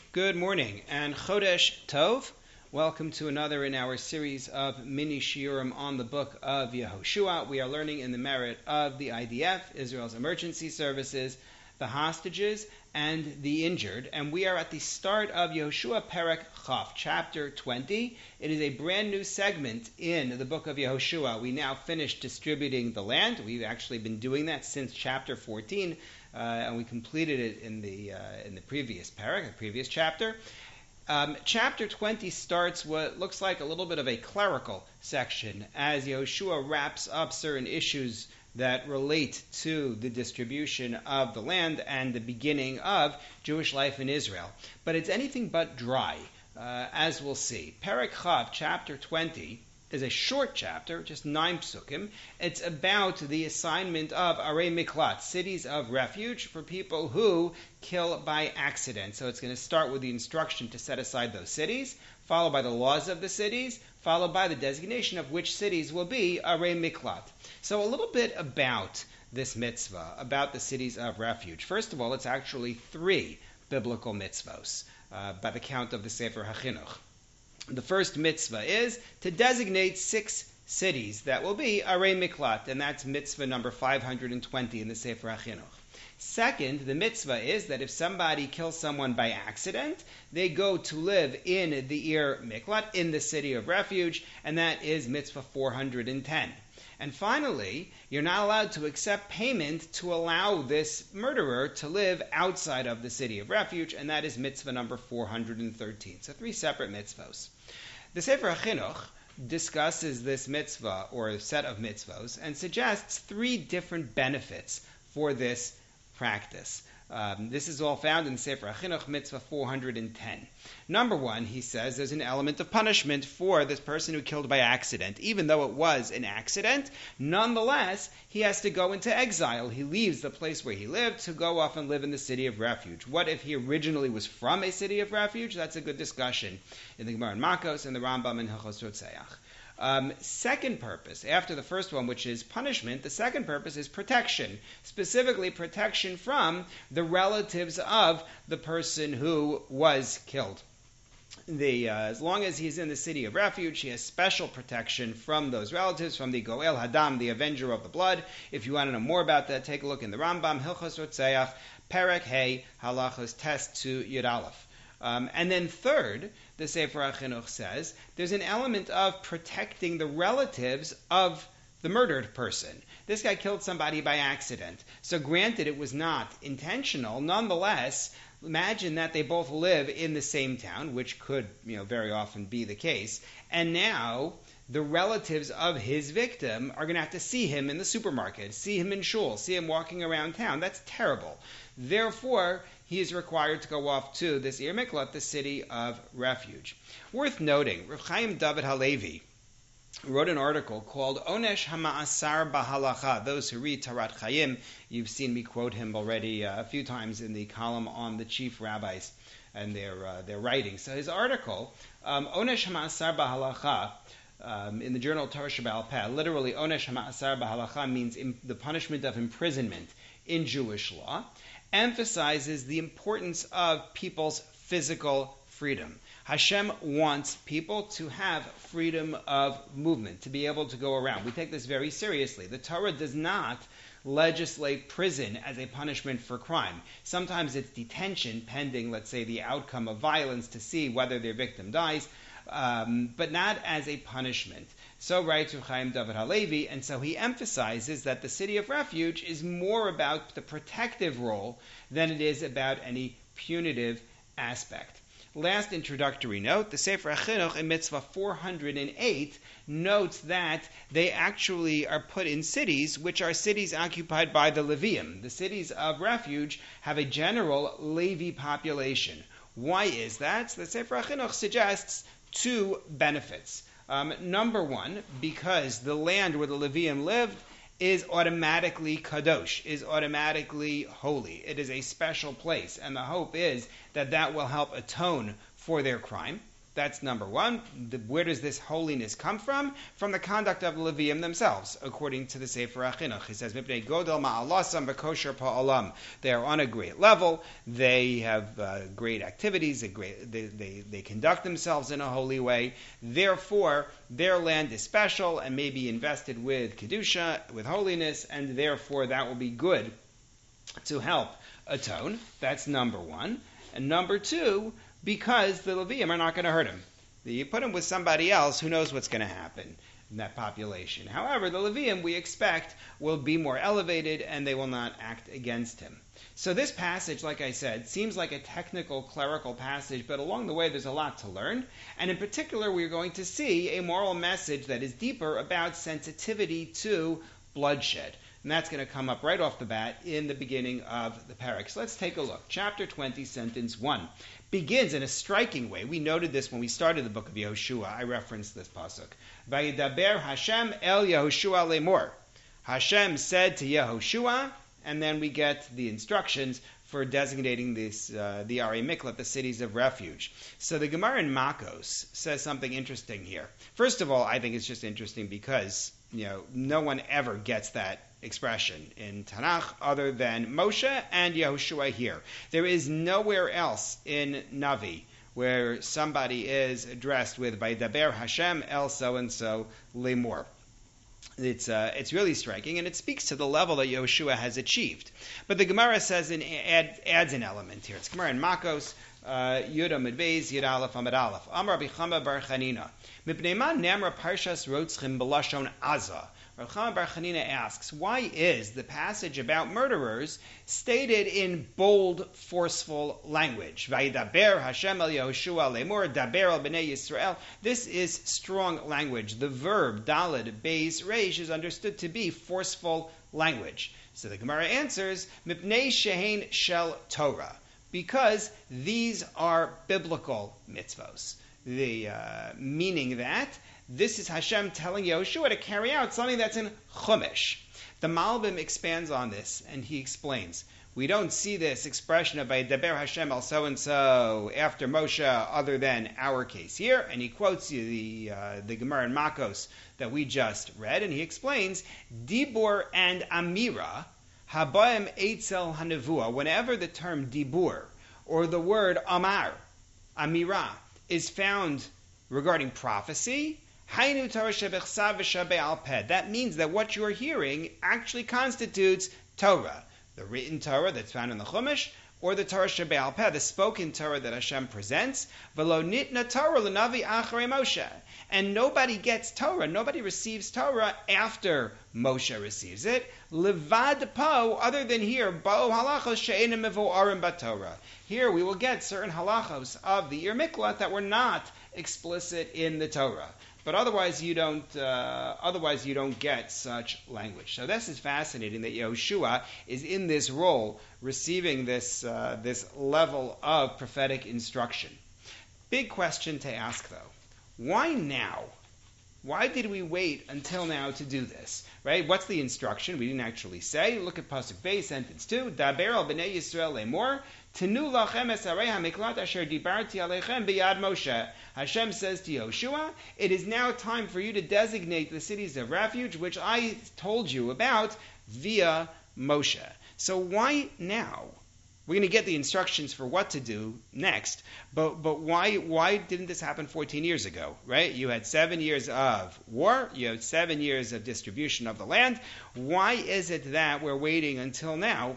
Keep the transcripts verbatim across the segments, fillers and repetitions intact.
Good morning and Chodesh Tov. Welcome to another in our series of mini shiurim on the book of Yehoshua. We are learning in the merit of the I D F, Israel's emergency services, the hostages, and the injured. And we are at the start of Yehoshua Perek Chaf, chapter twenty. It is a brand new segment in the book of Yehoshua. We now finished distributing the land. We've actually been doing that since chapter fourteen. Uh, and we completed it in the uh, in the previous parak, the previous chapter. Um, chapter twenty starts what looks like a little bit of a clerical section as Yehoshua wraps up certain issues that relate to the distribution of the land and the beginning of Jewish life in Israel. But it's anything but dry, uh, as we'll see. Perek Chav, chapter twenty, is a short chapter, just nine psukim. It's about the assignment of Arei Miklat, cities of refuge for people who kill by accident. So it's going to start with the instruction to set aside those cities, followed by the laws of the cities, followed by the designation of which cities will be Arei Miklat. So a little bit about this mitzvah, about the cities of refuge. First of all, it's actually three biblical mitzvos, uh, by the count of the Sefer HaChinuch. The first mitzvah is to designate six cities that will be Arei Miklat, and that's mitzvah number five hundred twenty in the Sefer HaChinuch. Second, the mitzvah is that if somebody kills someone by accident, they go to live in the Ir Miklat, in the city of refuge, and that is mitzvah four hundred ten. And finally, you're not allowed to accept payment to allow this murderer to live outside of the city of refuge, and that is mitzvah number four hundred thirteen. So three separate mitzvahs. The Sefer HaChinuch discusses this mitzvah, or a set of mitzvahs, and suggests three different benefits for this practice. Um, this is all found in Sefer HaChinuch, mitzvah four hundred ten. Number one, he says, there's an element of punishment for this person who killed by accident. Even though it was an accident, nonetheless, he has to go into exile. He leaves the place where he lived to go off and live in the city of refuge. What if he originally was from a city of refuge? That's a good discussion in the Gemara in Makos and the Rambam in Hilchos Rotzeach. Um, second purpose, after the first one, which is punishment, the second purpose is protection, specifically protection from the relatives of the person who was killed. The, uh, as long as he's in the city of refuge, he has special protection from those relatives, from the Goel Hadam, the avenger of the blood. If you want to know more about that, take a look in the Rambam, Hilchos Rotzeach, Perek Hey, Halachos Test to Yud Aleph. Um, and then third, the Sefer HaChinuch says, there's an element of protecting the relatives of the murdered person. This guy killed somebody by accident. So granted it was not intentional, nonetheless, imagine that they both live in the same town, which could, you know, very often be the case, and now the relatives of his victim are going to have to see him in the supermarket, see him in shul, see him walking around town. That's terrible. Therefore, he is required to go off to this Ir Miklat, the city of refuge. Worth noting, Rav Chaim David Halevi wrote an article called Onesh HaMa'asar Bahalacha. Those who read Tarat Chaim, you've seen me quote him already uh, a few times in the column on the chief rabbis and their uh, their writings. So his article, um, Onesh HaMa'asar Bahalacha, um, in the journal Torah Sheba'al Peh, literally Onesh HaMa'asar Bahalacha means in, the punishment of imprisonment in Jewish law, emphasizes the importance of people's physical freedom. Hashem wants people to have freedom of movement, to be able to go around. We take this very seriously. The Torah does not legislate prison as a punishment for crime. Sometimes it's detention pending, let's say, the outcome of violence to see whether their victim dies, um, but not as a punishment. So writes Rav Chaim David Halevi, and so he emphasizes that the city of refuge is more about the protective role than it is about any punitive aspect. Last introductory note, the Sefer HaChinuch in Mitzvah four hundred eight notes that they actually are put in cities which are cities occupied by the Levium. The cities of refuge have a general Levi population. Why is that? The Sefer HaChinuch suggests two benefits. Um, number one, because the land where the Levium lived is automatically kadosh, is automatically holy. It is a special place, and the hope is that that will help atone for their crime. That's number one. The, where does this holiness come from? From the conduct of the Levium themselves, according to the Sefer HaChinuch. He says, "Mipnei godel ma'alasam b'kosher pa'alam." They are on a great level. They have uh, great activities. They, great, they, they, they conduct themselves in a holy way. Therefore, their land is special and may be invested with kedusha, with holiness, and therefore that will be good to help atone. That's number one. And number two, because the Levium are not going to hurt him. You put him with somebody else, who knows what's going to happen in that population. However, the Levium, we expect, will be more elevated and they will not act against him. So this passage, like I said, seems like a technical, clerical passage, but along the way there's a lot to learn. And in particular, we're going to see a moral message that is deeper about sensitivity to bloodshed. And that's going to come up right off the bat in the beginning of the parak. So let's take a look. Chapter twenty, sentence one. Begins in a striking way. We noted this when we started the book of Yehoshua. I referenced this pasuk. Vayidaber Hashem el Yehoshua lemor. Hashem said to Yehoshua, and then we get the instructions for designating this, uh, the Ari Miklat, the cities of refuge. So the Gemara in Makos says something interesting here. First of all, I think it's just interesting because, you know, no one ever gets that expression in Tanakh other than Moshe and Yehoshua here. There is nowhere else in Navi where somebody is addressed with Vaydaber Hashem el so-and-so lemor. It's uh, it's really striking, and it speaks to the level that Yehoshua has achieved. But the Gemara says and add, adds an element here. It's Gemara in Makos, uh, Yud Amud Beis, Yud Aleph Amud Aleph. Amar Rabbi Chama bar Chanina. Mipnei ma nemra parshas rotzchim b'lashon Aza. Rabbi Chama bar Chanina asks, why is the passage about murderers stated in bold, forceful language? Vayidaber Hashem el Yehoshua lemor daber el bnei Yisrael. This is strong language. The verb daled beis reish is understood to be forceful language. So the Gemara answers, Mipnei shehein shel Torah, because these are biblical mitzvos. The uh, meaning that this is Hashem telling Yehoshua to carry out something that's in Chumash. The Malbim expands on this, and he explains, we don't see this expression of Vayidaber Hashem al so-and-so after Moshe other than our case here, and he quotes you the, uh, the Gemara in Makos that we just read, and he explains, Dibur and Amira, Habayim Eitzel Hanevua, whenever the term Dibur, or the word Amar, Amira, is found regarding prophecy, that means that what you are hearing actually constitutes Torah, the written Torah that's found in the Chumash, or the Torah Shebe'al Peh, the spoken Torah that Hashem presents. V'lo nitna Torah l'navi acharei Moshe. And nobody gets Torah, nobody receives Torah after Moshe receives it. Levad po, other than here, bo halachos she'enim mevo'arim b'Torah. Here we will get certain halachos of the Ir Miklat that were not explicit in the Torah. But otherwise you don't. Uh, otherwise you don't get such language. So this is fascinating that Yehoshua is in this role, receiving this uh, this level of prophetic instruction. Big question to ask though: why now? Why did we wait until now to do this? Right? What's the instruction? We didn't actually say. Look at pasuk Beis, sentence two. Daber al bnei Yisrael lemor. Tenu lachem esarei hamiklat asher dibarti aleichem biyad Moshe. Hashem says to Yehoshua, it is now time for you to designate the cities of refuge, which I told you about via Moshe. So why now? We're going to get the instructions for what to do next, but but why why didn't this happen fourteen years ago, right? You had seven years of war, you had seven years of distribution of the land. Why is it that we're waiting until now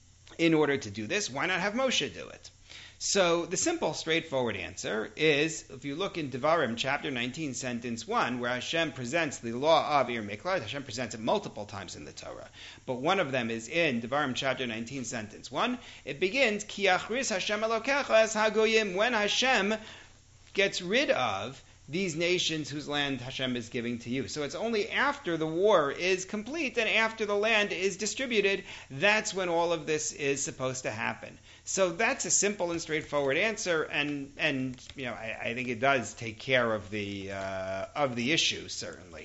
in order to do this? Why not have Moshe do it? So the simple, straightforward answer is, if you look in Devarim, chapter nineteen, sentence one, where Hashem presents the law of Ir Miklat, Hashem presents it multiple times in the Torah, but one of them is in Devarim, chapter nineteen, sentence one. It begins, Ki achris Hashem Elokecha es hagoyim, when Hashem gets rid of these nations whose land Hashem is giving to you. So it's only after the war is complete and after the land is distributed, that's when all of this is supposed to happen. So that's a simple and straightforward answer, and and you know I, I think it does take care of the uh, of the issue certainly.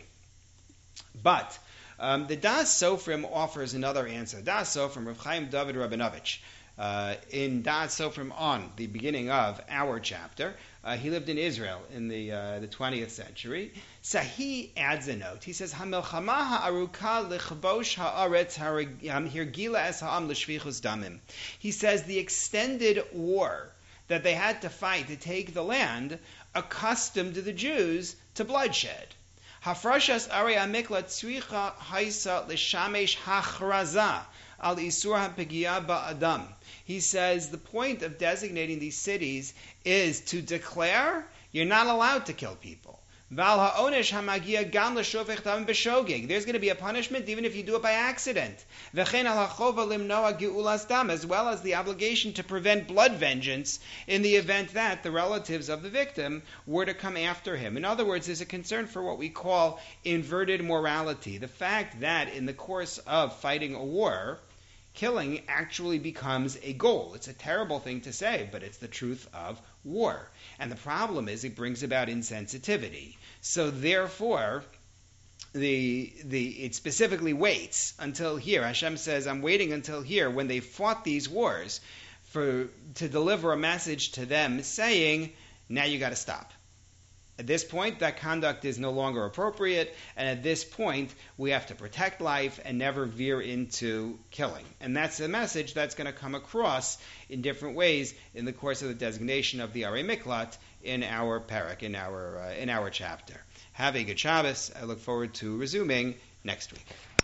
But um, the Das Sofrim offers another answer. Das Sofrim, Rav Chaim David Rabinovich, uh, in Da'at Sofrim on the beginning of our chapter. Uh, he lived in Israel in the uh, the twentieth century. So he adds a note. He says, "Hamilchama ha'aruka lichbosh ha'aretz hirgila es ha'am l'shvichus damim." He says the extended war that they had to fight to take the land accustomed the Jews to bloodshed. Hafrashas Ari Amikla Tzricha Haisa Lishamesh Hachraza Al Isur HaPegia Ba'adam. He says the point of designating these cities is to declare you're not allowed to kill people. Val ha'onesh hamagia gam l'shovech dam b'shogeg. There's going to be a punishment even if you do it by accident. V'chein al hachova limnoa geulas dam, as well as the obligation to prevent blood vengeance in the event that the relatives of the victim were to come after him. In other words, there's a concern for what we call inverted morality. The fact that in the course of fighting a war, killing actually becomes a goal. It's a terrible thing to say, but it's the truth of war. And the problem is it brings about insensitivity. So therefore, the the it specifically waits until here. Hashem says, I'm waiting until here when they fought these wars for to deliver a message to them saying, now you got to stop. At this point, that conduct is no longer appropriate, and at this point, we have to protect life and never veer into killing. And that's a message that's going to come across in different ways in the course of the designation of the Arei Miklat in our parak, in our uh, in our chapter. Have a good Shabbos. I look forward to resuming next week.